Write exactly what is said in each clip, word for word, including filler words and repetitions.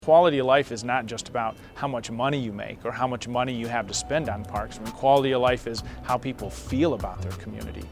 Quality of life is not just about how much money you make or how much money you have to spend on parks. I mean, quality of life is how people feel about their community.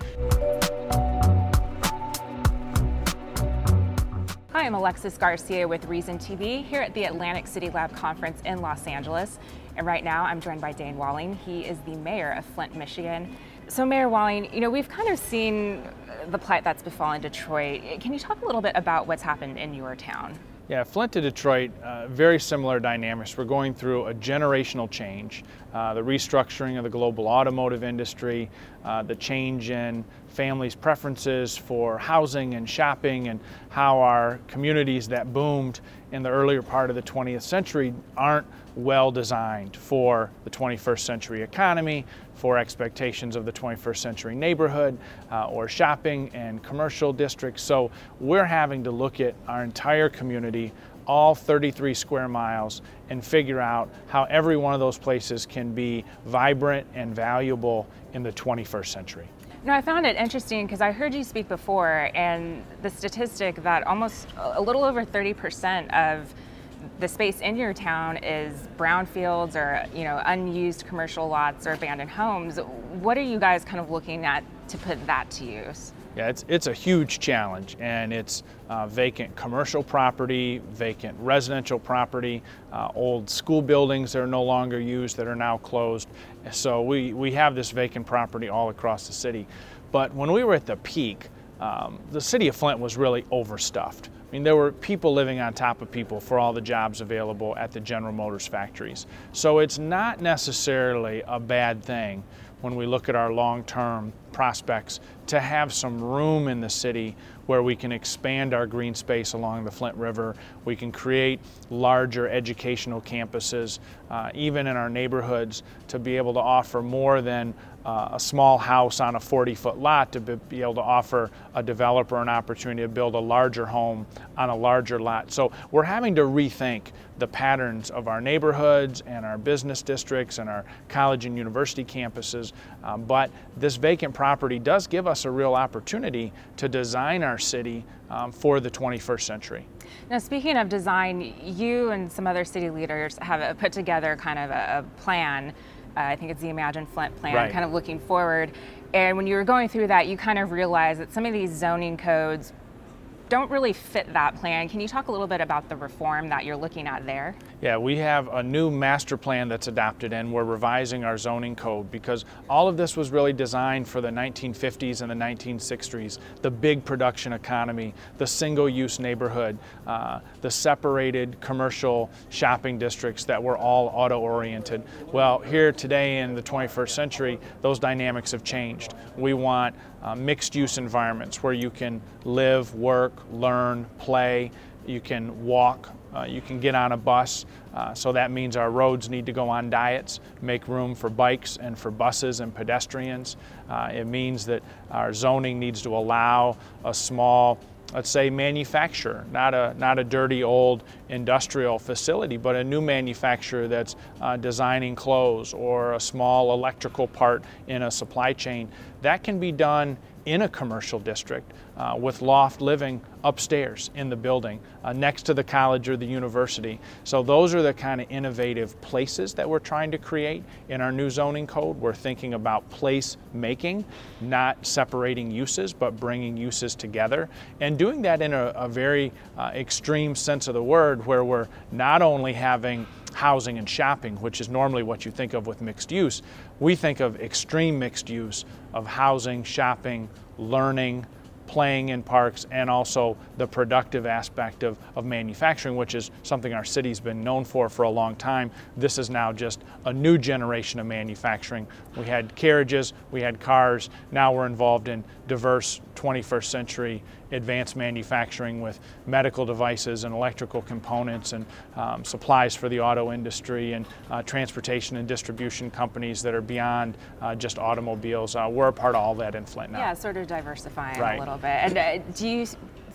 Hi, I'm Alexis Garcia with Reason T V here at the Atlantic City Lab Conference in Los Angeles. And right now I'm joined by Dane Walling. He is the mayor of Flint, Michigan. So Mayor Walling, you know, we've kind of seen the plight that's befallen Detroit. Can you talk a little bit about what's happened in your town? Yeah, Flint to Detroit, uh, very similar dynamics. We're going through a generational change, uh, the restructuring of the global automotive industry, uh, the change in families' preferences for housing and shopping, and how our communities that boomed in the earlier part of the twentieth century aren't well designed for the twenty-first century economy, for expectations of the twenty-first century neighborhood, uh, or shopping and commercial districts. So we're having to look at our entire community, all thirty-three square miles, and figure out how every one of those places can be vibrant and valuable in the twenty-first century. No, I found it interesting because I heard you speak before, and the statistic that almost a little over thirty percent of the space in your town is brownfields or, you know, unused commercial lots or abandoned homes. What are you guys kind of looking at to put that to use? Yeah, it's, it's a huge challenge, and it's uh, vacant commercial property, vacant residential property, uh, old school buildings that are no longer used that are now closed. So we, we have this vacant property all across the city. But when we were at the peak, um, the city of Flint was really overstuffed. I mean, there were people living on top of people for all the jobs available at the General Motors factories. So it's not necessarily a bad thing when we look at our long-term prospects to have some room in the city where we can expand our green space along the Flint River. We can create larger educational campuses, uh, even in our neighborhoods, to be able to offer more than uh, a small house on a forty foot lot, to be able to offer a developer an opportunity to build a larger home on a larger lot. So we're having to rethink the patterns of our neighborhoods and our business districts and our college and university campuses. Um, but this vacant property does give us a real opportunity to design our city um, for the twenty-first century. Now, speaking of design, you and some other city leaders have put together kind of a, a plan. Uh, I think it's the Imagine Flint plan, right, kind of looking forward. And when you were going through that, you kind of realized that some of these zoning codes don't really fit that plan. Can you talk a little bit about the reform that you're looking at there? Yeah, we have a new master plan that's adopted, and we're revising our zoning code because all of this was really designed for the nineteen fifties and the nineteen sixties, the big production economy, the single-use neighborhood, uh, the separated commercial shopping districts that were all auto-oriented. Well, here today in the twenty-first century, those dynamics have changed. We want uh, mixed-use environments where you can live, work, learn, play, you can walk, uh, you can get on a bus. Uh, so that means our roads need to go on diets, make room for bikes and for buses and pedestrians. Uh, it means that our zoning needs to allow a small, let's say, manufacturer, not a not a dirty old industrial facility, but a new manufacturer that's uh, designing clothes or a small electrical part in a supply chain. That can be done in a commercial district uh, with loft living upstairs in the building uh, next to the college or the university. So those are the kind of innovative places that we're trying to create in our new zoning code. We're thinking about place making, not separating uses, but bringing uses together, and doing that in a, a very uh, extreme sense of the word, where we're not only having housing and shopping, which is normally what you think of with mixed use. We think of extreme mixed use of housing, shopping, learning, playing in parks, and also the productive aspect of, of manufacturing, which is something our city's been known for for a long time. This is now just a new generation of manufacturing. We had carriages, we had cars, now we're involved in diverse twenty-first century advanced manufacturing with medical devices and electrical components and um, supplies for the auto industry and uh, transportation and distribution companies that are beyond uh, just automobiles. Uh, we're a part of all that in Flint now. Yeah, sort of diversifying right. a little bit. And uh, do you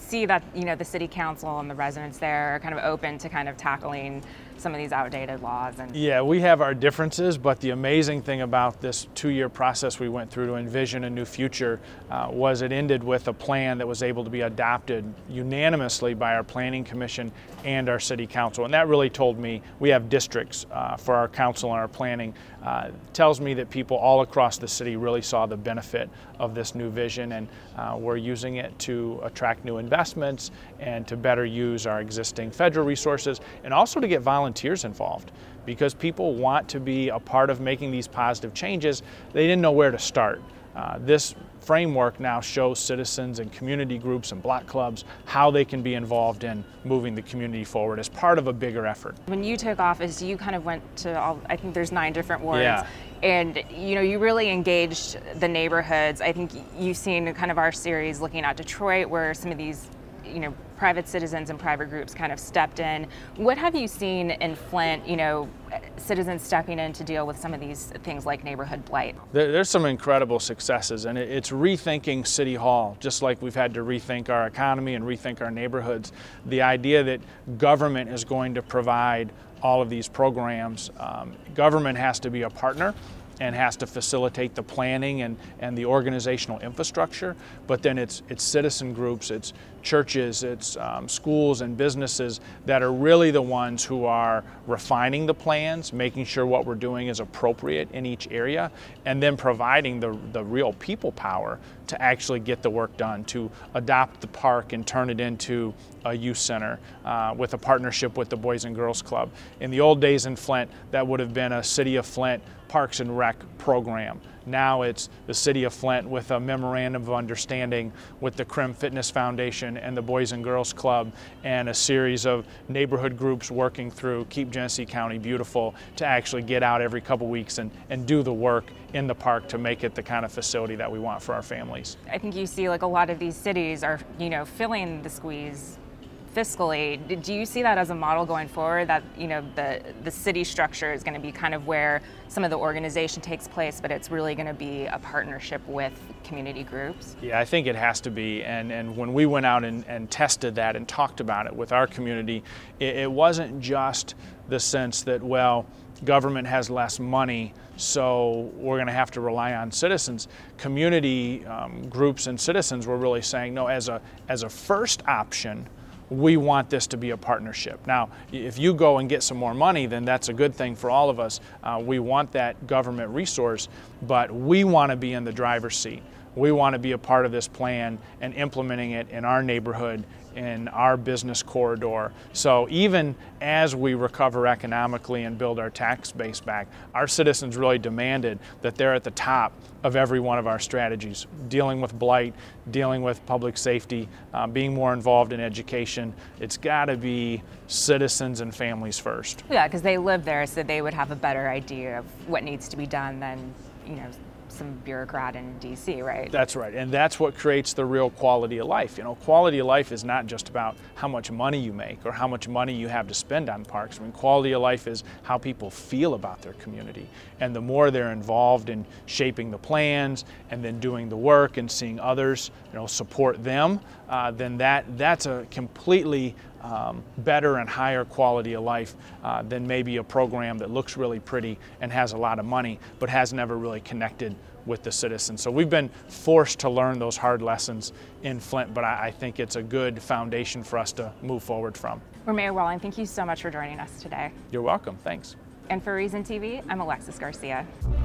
see that, you know, the city council and the residents there are kind of open to kind of tackling some of these outdated laws. And yeah, we have our differences, but the amazing thing about this two-year process we went through to envision a new future uh, was it ended with a plan that was able to be adopted unanimously by our planning commission and our city council. And that really told me we have districts uh, for our council and our planning. Uh, tells me that people all across the city really saw the benefit of this new vision, and uh, we're using it to attract new investments and to better use our existing federal resources, and also to get volunteers involved, because people want to be a part of making these positive changes. They didn't know where to start. Uh, this framework now shows citizens and community groups and block clubs how they can be involved in moving the community forward as part of a bigger effort. When you took office, you kind of went to all, I think there's nine different wards. Yeah. And you know, you really engaged the neighborhoods. I think you've seen kind of our series looking at Detroit, where some of these, you know, private citizens and private groups kind of stepped in. What have you seen in Flint, you know, citizens stepping in to deal with some of these things like neighborhood blight? There, there's some incredible successes, and it, it's rethinking City Hall, just like we've had to rethink our economy and rethink our neighborhoods. The idea that government is going to provide all of these programs, um, government has to be a partner and has to facilitate the planning and, and the organizational infrastructure, but then it's, it's citizen groups, it's churches, it's um, schools and businesses that are really the ones who are refining the plans, making sure what we're doing is appropriate in each area, and then providing the, the real people power to actually get the work done, to adopt the park and turn it into a youth center uh, with a partnership with the Boys and Girls Club. In the old days in Flint, that would have been a City of Flint Parks and Rec program. Now it's the City of Flint with a memorandum of understanding with the Crim Fitness Foundation and the Boys and Girls Club, and a series of neighborhood groups working through Keep Genesee County Beautiful to actually get out every couple weeks and, and do the work in the park to make it the kind of facility that we want for our families. I think you see like a lot of these cities are, you know, filling the squeeze fiscally. Do you see that as a model going forward, that, you know, the the city structure is going to be kind of where some of the organization takes place, but it's really going to be a partnership with community groups? Yeah, I think it has to be. And, and when we went out and, and tested that and talked about it with our community, it, it wasn't just the sense that, well, government has less money, so we're going to have to rely on citizens. Community um, groups and citizens were really saying, no, as a as a first option, we want this to be a partnership. Now, if you go and get some more money, then that's a good thing for all of us. Uh, we want that government resource, but we want to be in the driver's seat. We want to be a part of this plan and implementing it in our neighborhood, in our business corridor. So even as we recover economically and build our tax base back, our citizens really demanded that they're at the top of every one of our strategies, dealing with blight, dealing with public safety, uh, being more involved in education. It's got to be citizens and families first. Yeah, because they live there, so they would have a better idea of what needs to be done than, you know, some bureaucrat in D C, right? That's right, and that's what creates the real quality of life. You know, quality of life is not just about how much money you make or how much money you have to spend on parks. I mean, quality of life is how people feel about their community. And the more they're involved in shaping the plans and then doing the work and seeing others, you know, support them, uh, then that that's a completely Um, better and higher quality of life uh, than maybe a program that looks really pretty and has a lot of money but has never really connected with the citizens. So we've been forced to learn those hard lessons in Flint, but I, I think it's a good foundation for us to move forward from. Well, Mayor Walling, thank you so much for joining us today. You're welcome. Thanks. And for Reason T V, I'm Alexis Garcia.